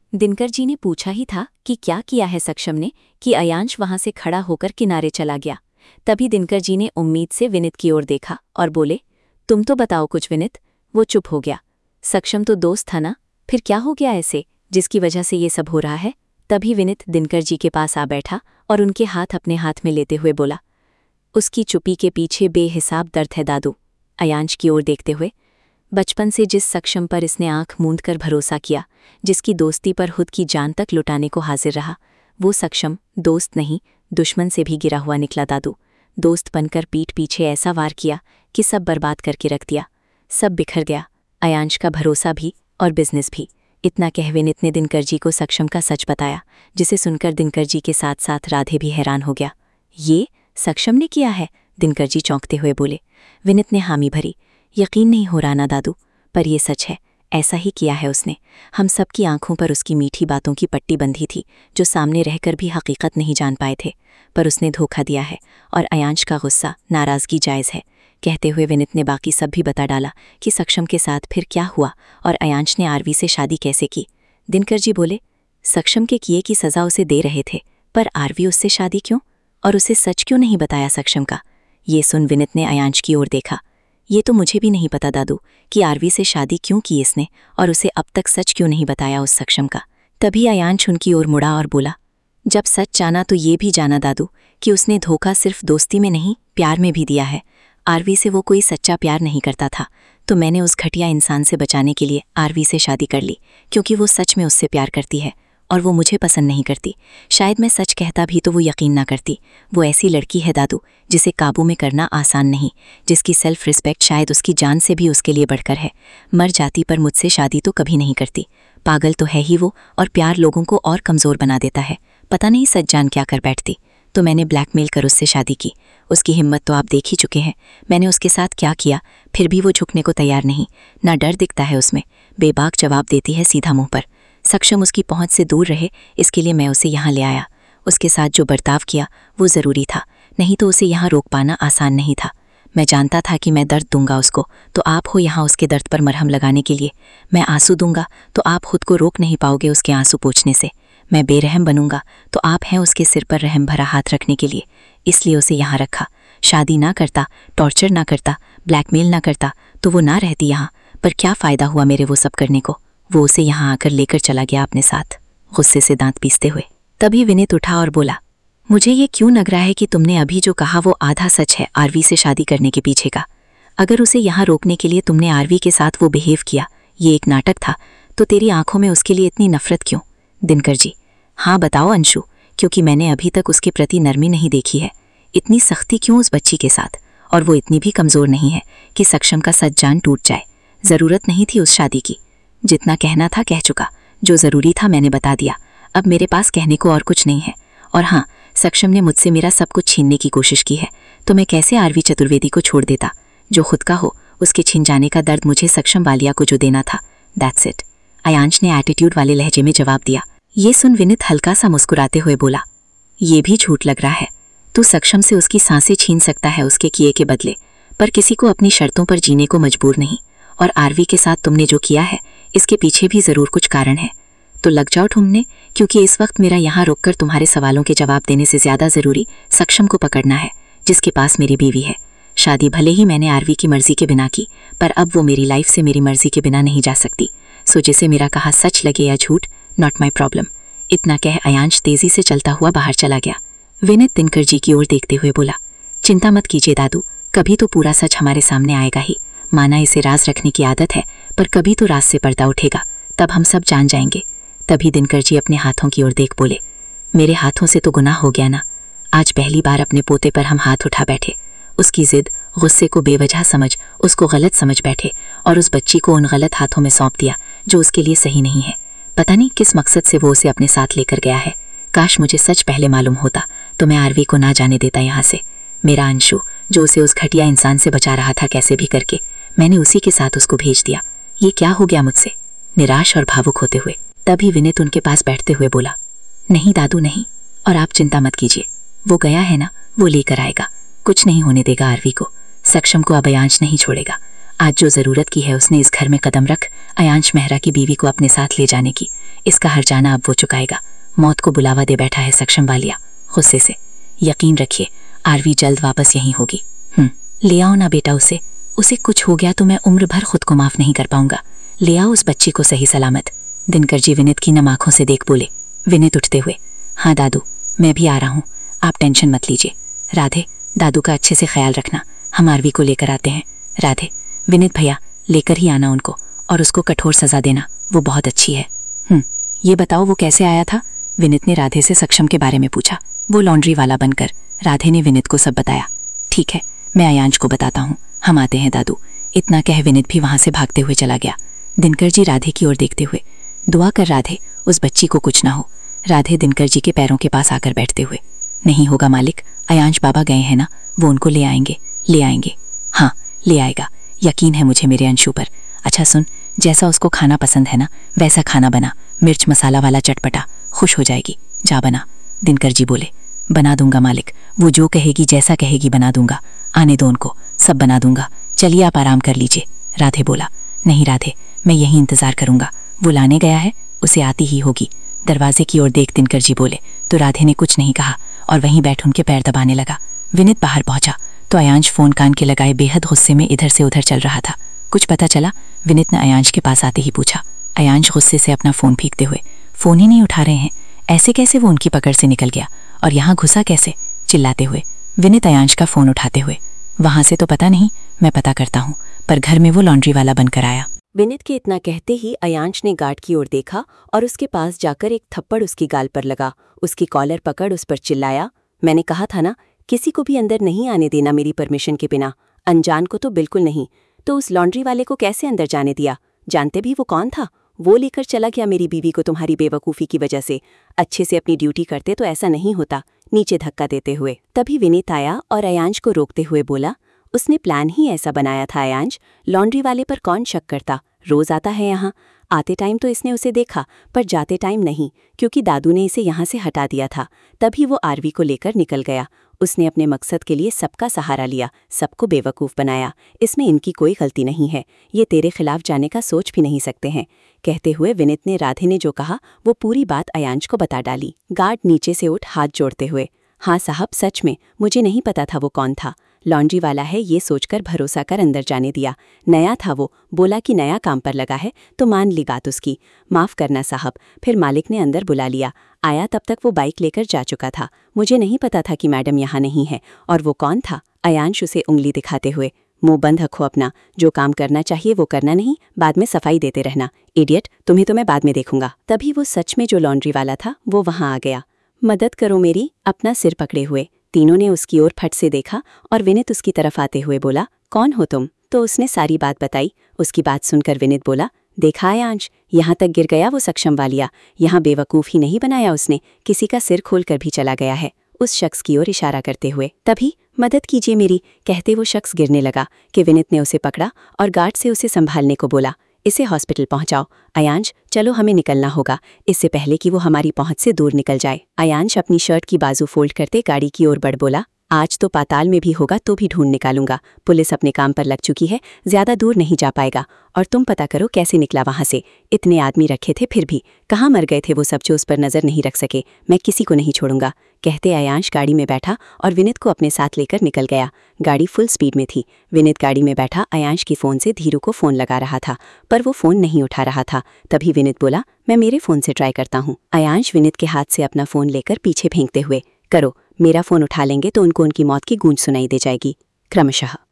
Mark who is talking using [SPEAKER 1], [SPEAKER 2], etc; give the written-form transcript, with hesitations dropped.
[SPEAKER 1] दिनकर जी ने पूछा ही था कि क्या किया है सक्षम ने कि अयांश वहां से खड़ा होकर किनारे चला गया। तभी दिनकर जी ने उम्मीद से विनित की ओर देखा और बोले, तुम तो बताओ कुछ विनित। वो चुप हो गया। सक्षम तो दोस्त था ना, फिर क्या हो गया ऐसे जिसकी वजह से ये सब हो रहा है। तभी विनित दिनकर जी के पास आ बैठा और उनके हाथ अपने हाथ में लेते हुए बोला, उसकी चुप्पी के पीछे बेहिसाब दर्द है दादू। अयांश की ओर देखते हुए, बचपन से जिस सक्षम पर इसने आंख मूंद कर भरोसा किया, जिसकी दोस्ती पर खुद की जान तक लुटाने को हाजिर रहा, वो सक्षम दोस्त नहीं दुश्मन से भी गिरा हुआ निकला दादू। दोस्त बनकर पीठ पीछे ऐसा वार किया कि सब बर्बाद करके रख दिया। सब बिखर गया, अयांश का भरोसा भी और बिजनेस भी। इतना कह विनित ने दिनकर जी को सक्षम का सच बताया, जिसे सुनकर दिनकर जी के साथ साथ राधे भी हैरान हो गया। ये सक्षम ने किया है? दिनकर जी चौंकते हुए बोले। विनित ने हामी भरी। यकीन नहीं हो रहा ना दादू, पर यह सच है, ऐसा ही किया है उसने। हम सबकी आंखों पर उसकी मीठी बातों की पट्टी बंधी थी, जो सामने रहकर भी हकीकत नहीं जान पाए थे, पर उसने धोखा दिया है। और अयांश का गुस्सा नाराज़गी जायज़ है। कहते हुए विनित ने बाकी सब भी बता डाला कि सक्षम के साथ फिर क्या हुआ और अयांश ने आरवी से शादी कैसे की। दिनकर जी बोले, सक्षम के किए की सज़ा उसे दे रहे थे, पर आरवी उससे शादी क्यों और उसे सच क्यों नहीं बताया सक्षम का। ये सुन विनित ने अयांश की ओर देखा। ये तो मुझे भी नहीं पता दादू कि आरवी से शादी क्यों की इसने और उसे अब तक सच क्यों नहीं बताया उस सक्षम का। तभी अयांश उनकी ओर मुड़ा और बोला, जब सच जाना तो ये भी जाना दादू कि उसने धोखा सिर्फ दोस्ती में नहीं प्यार में भी दिया है। आरवी से वो कोई सच्चा प्यार नहीं करता था, तो मैंने उस घटिया इंसान से बचाने के लिए आरवी से शादी कर ली, क्योंकि वो सच में उससे प्यार करती है और वो मुझे पसंद नहीं करती। शायद मैं सच कहता भी तो वो यकीन ना करती। वो ऐसी लड़की है दादू जिसे काबू में करना आसान नहीं, जिसकी सेल्फ रिस्पेक्ट शायद उसकी जान से भी उसके लिए बढ़कर है। मर जाती पर मुझसे शादी तो कभी नहीं करती। पागल तो है ही वो, और प्यार लोगों को और कमज़ोर बना देता है। पता नहीं सच जान क्या कर बैठती, तो मैंने ब्लैकमेल कर उससे शादी की। उसकी हिम्मत तो आप देख ही चुके हैं। मैंने उसके साथ क्या किया, फिर भी वो झुकने को तैयार नहीं। ना डर दिखता है उसमें, बेबाक जवाब देती है सीधा मुंह पर। सक्षम उसकी पहुंच से दूर रहे, इसके लिए मैं उसे यहाँ ले आया। उसके साथ जो बर्ताव किया वो ज़रूरी था, नहीं तो उसे यहाँ रोक पाना आसान नहीं था। मैं जानता था कि मैं दर्द दूंगा उसको, तो आप हो यहाँ उसके दर्द पर मरहम लगाने के लिए। मैं आंसू दूंगा तो आप खुद को रोक नहीं पाओगे उसके आंसू पोंछने से। मैं बेरहम बनूंगा तो आप हैं उसके सिर पर रहम भरा हाथ रखने के लिए। इसलिए उसे यहाँ रखा। शादी ना करता, टॉर्चर ना करता, ब्लैकमेल ना करता, तो वो ना रहती यहाँ। पर क्या फ़ायदा हुआ मेरे वो सब करने को। वो उसे यहाँ आकर लेकर चला गया अपने साथ, गुस्से से दांत पीसते हुए। तभी विनित उठा और बोला, मुझे ये क्यों लग रहा है कि तुमने अभी जो कहा वो आधा सच है आरवी से शादी करने के पीछे का। अगर उसे यहाँ रोकने के लिए तुमने आरवी के साथ वो बिहेव किया, ये एक नाटक था, तो तेरी आंखों में उसके लिए इतनी नफरत क्यों? दिनकर जी, हाँ बताओ अंशु, क्योंकि मैंने अभी तक उसके प्रति नरमी नहीं देखी है। इतनी सख्ती क्यों उस बच्ची के साथ? और वो इतनी भी कमज़ोर नहीं है कि सक्षम का सच जान टूट जाए। ज़रूरत नहीं थी उस शादी की। जितना कहना था कह चुका, जो ज़रूरी था मैंने बता दिया। अब मेरे पास कहने को और कुछ नहीं है। और हाँ, सक्षम ने मुझसे मेरा सब कुछ छीनने की कोशिश की है, तो मैं कैसे आरवी चतुर्वेदी को छोड़ देता? जो खुद का हो उसके छिन जाने का दर्द मुझे सक्षम वालिया को जो देना था, दैट्स इट। अयांश ने एटीट्यूड वाले लहजे में जवाब दिया। ये सुन विनित हल्का सा मुस्कुराते हुए बोला, ये भी झूठ लग रहा है। तू सक्षम से उसकी सांसें छीन सकता है उसके किए के बदले, पर किसी को अपनी शर्तों पर जीने को मजबूर नहीं। और आरवी के साथ तुमने जो किया है, इसके पीछे भी ज़रूर कुछ कारण है। तो लग जाओ ढूंढने, क्योंकि इस वक्त मेरा यहाँ रुककर तुम्हारे सवालों के जवाब देने से ज़्यादा ज़रूरी सक्षम को पकड़ना है, जिसके पास मेरी बीवी है। शादी भले ही मैंने आरवी की मर्ज़ी के बिना की, पर अब वो मेरी लाइफ से मेरी मर्ज़ी के बिना नहीं जा सकती। सो जिसे मेरा कहा सच लगे या झूठ, नॉट माई प्रॉब्लम। इतना कह अयांश तेज़ी से चलता हुआ बाहर चला गया। विनित दिनकर जी की ओर देखते हुए बोला, चिंता मत कीजिए दादू, कभी तो पूरा सच हमारे सामने आएगा ही। माना इसे राज रखने की आदत है, पर कभी तो राज से पर्दा उठेगा, तब हम सब जान जाएंगे। तभी दिनकर जी अपने हाथों की ओर देख बोले, मेरे हाथों से तो गुनाह हो गया ना। आज पहली बार अपने पोते पर हम हाथ उठा बैठे। उसकी जिद, गुस्से को बेवजह समझ उसको गलत समझ बैठे और उस बच्ची को उन गलत हाथों में सौंप दिया जो उसके लिए सही नहीं है। पता नहीं किस मकसद से वो उसे अपने साथ लेकर गया है। काश मुझे सच पहले मालूम होता, तो मैं आरवी को ना जाने देता यहाँ से। मेरा अंशु जो उसे उस घटिया इंसान से बचा रहा था, कैसे भी करके मैंने उसी के साथ उसको भेज दिया। ये क्या हो गया मुझसे? निराश और भावुक होते हुए तभी विनित उनके पास बैठते हुए बोला, नहीं दादू नहीं, और आप चिंता मत कीजिए, वो गया है ना, वो लेकर आएगा। कुछ नहीं होने देगा आरवी को। सक्षम को अब अयांश नहीं छोड़ेगा। आज जो ज़रूरत की है उसने इस घर में कदम रख, अयांश मेहरा की बीवी को अपने साथ ले जाने की। इसका हर्जाना अब वो चुकाएगा। मौत को बुलावा दे बैठा है सक्षम वालिया गुस्से से। यकीन रखिए आरवी जल्द वापस यहीं होगी। ले आओ ना बेटा उसे कुछ हो गया तो मैं उम्र भर खुद को माफ नहीं कर पाऊंगा। ले आओ उस बच्ची को सही सलामत। दिनकर जी विनित की नम आंखों से देख बोले। विनित उठते हुए, हाँ दादू मैं भी आ रहा हूँ, आप टेंशन मत लीजिए। राधे दादू का अच्छे से ख्याल रखना, हम आरवी को लेकर आते हैं। राधे विनित भैया लेकर ही आना उनको और उसको कठोर सजा देना, वो बहुत अच्छी है। ये बताओ वो कैसे आया था? विनित ने राधे से सक्षम के बारे में पूछा। वो लॉन्ड्री वाला बनकर। राधे ने विनित को सब बताया। ठीक है मैं अयांश को बताता हूँ, हम आते हैं दादू। इतना कह विनित भी वहां से भागते हुए चला गया। दिनकर जी राधे की ओर देखते हुए, दुआ कर राधे उस बच्ची को कुछ ना हो। राधे दिनकर जी के पैरों के पास आकर बैठते हुए, नहीं होगा मालिक, अयांश बाबा गए हैं ना, वो उनको ले आएंगे। हाँ ले आएगा, यकीन है मुझे मेरे अंशु पर। अच्छा सुन, जैसा उसको खाना पसंद है ना वैसा खाना बना, मिर्च मसाला वाला चटपटा, खुश हो जाएगी। जा बना। दिनकर जी बोले, बना दूंगा मालिक, वो जो कहेगी जैसा कहेगी बना दूंगा। आने दो उनको, सब बना दूंगा, चलिए आप आराम कर लीजिए। राधे बोला, नहीं राधे मैं यहीं इंतजार करूंगा, वो लाने गया है, उसे आती ही होगी। दरवाजे की ओर देख दिनकर जी बोले तो राधे ने कुछ नहीं कहा और वहीं बैठ उनके पैर दबाने लगा। विनित बाहर पहुंचा तो अयांश फोन कान के लगाए बेहद गुस्से में इधर से उधर चल रहा था। कुछ पता चला? विनित ने अयांश के पास आते ही पूछा। अयांश गुस्से से अपना फोन फेंकते हुए, फोन ही नहीं उठा रहे हैं, ऐसे कैसे वो उनकी पकड़ से निकल गया और यहाँ घुसा कैसे? चिल्लाते हुए विनित अयांश का फोन उठाते हुए, वहां से तो पता नहीं, मैं पता करता हूँ, पर घर में वो लॉन्ड्री वाला बनकर आया।
[SPEAKER 2] विनित के इतना कहते ही अयांश ने गार्ड की ओर देखा और उसके पास जाकर एक थप्पड़ उसकी गाल पर लगा। उसकी कॉलर पकड़ उस पर चिल्लाया, मैंने कहा था ना किसी को भी अंदर नहीं आने देना मेरी परमिशन के बिना, अनजान को तो बिल्कुल नहीं। तो उस लॉन्ड्री वाले को कैसे अंदर जाने दिया? जानते भी वो कौन था? वो लेकर चला गया मेरी बीवी को तुम्हारी बेवकूफ़ी की वजह से। अच्छे से अपनी ड्यूटी करते तो ऐसा नहीं होता। नीचे धक्का देते हुए तभी विनीत आया और अयांश को रोकते हुए बोला, उसने प्लान ही ऐसा बनाया था अयांश, लॉन्ड्री वाले पर कौन शक करता, रोज आता है यहाँ। आते टाइम तो इसने उसे देखा पर जाते टाइम नहीं, क्योंकि दादू ने इसे यहाँ से हटा दिया था। तभी वो आरवी को लेकर निकल गया। उसने अपने मकसद के लिए सबका सहारा लिया, सबको बेवकूफ़ बनाया। इसमें इनकी कोई गलती नहीं है, ये तेरे खिलाफ जाने का सोच भी नहीं सकते हैं। कहते हुए विनित ने राधे ने जो कहा वो पूरी बात अयांश को बता डाली। गार्ड नीचे से उठ हाथ जोड़ते हुए, हाँ साहब सच में मुझे नहीं पता था वो कौन था, लॉन्ड्री वाला है ये सोचकर भरोसा कर अंदर जाने दिया। नया था वो, बोला कि नया काम पर लगा है तो मान ली बात उसकी। माफ़ करना साहब। फिर मालिक ने अंदर बुला लिया। आया तब तक वो बाइक लेकर जा चुका था। मुझे नहीं पता था कि मैडम यहाँ नहीं है। और वो कौन था? अयांश उसे उंगली दिखाते हुए, मुंह बंद रखो अपना, जो काम करना चाहिए वो करना नहीं, बाद में सफाई देते रहना। इडियट, तुम्हें तो मैं बाद में देखूंगा। तभी वो सच में जो लॉन्ड्री वाला था वो वहाँ आ गया। मदद करो मेरी, अपना सिर पकड़े हुए। तीनों ने उसकी ओर फट से देखा और विनित उसकी तरफ आते हुए बोला, कौन हो तुम? तो उसने सारी बात बताई। उसकी बात सुनकर विनित बोला, देखा अयांश, यहाँ तक गिर गया वो सक्षम वालिया। यहाँ बेवकूफ़ ही नहीं बनाया उसने, किसी का सिर खोल कर भी चला गया है, उस शख्स की ओर इशारा करते हुए। तभी मदद कीजिए मेरी कहते वो शख्स गिरने लगा कि विनित ने उसे पकड़ा और गार्ड से उसे संभालने को बोला, इसे हॉस्पिटल पहुंचाओ। अयांश चलो हमें निकलना होगा, इससे पहले कि वो हमारी पहुंच से दूर निकल जाए। अयांश अपनी शर्ट की बाजू फोल्ड करते गाड़ी की ओर बढ़ बोला, आज तो पाताल में भी होगा तो भी ढूंढ निकालूंगा। पुलिस अपने काम पर लग चुकी है, ज्यादा दूर नहीं जा पाएगा। और तुम पता करो कैसे निकला वहां से। इतने आदमी रखे थे फिर भी कहाँ मर गए थे वो सब जो उस पर नजर नहीं रख सके। मैं किसी को नहीं छोड़ूंगा। कहते अयांश गाड़ी में बैठा और विनित को अपने साथ लेकर निकल गया। गाड़ी फुल स्पीड में थी। विनित गाड़ी में बैठा अयांश की फ़ोन से धीरू को फ़ोन लगा रहा था, पर वो फ़ोन नहीं उठा रहा था। तभी विनित बोला, मैं मेरे फ़ोन से ट्राई करता हूँ। अयांश विनित के हाथ से अपना फ़ोन लेकर पीछे फेंकते हुए, करो, मेरा फ़ोन उठा लेंगे तो उनको उनकी मौत की गूंज सुनाई दे जाएगी। क्रमशः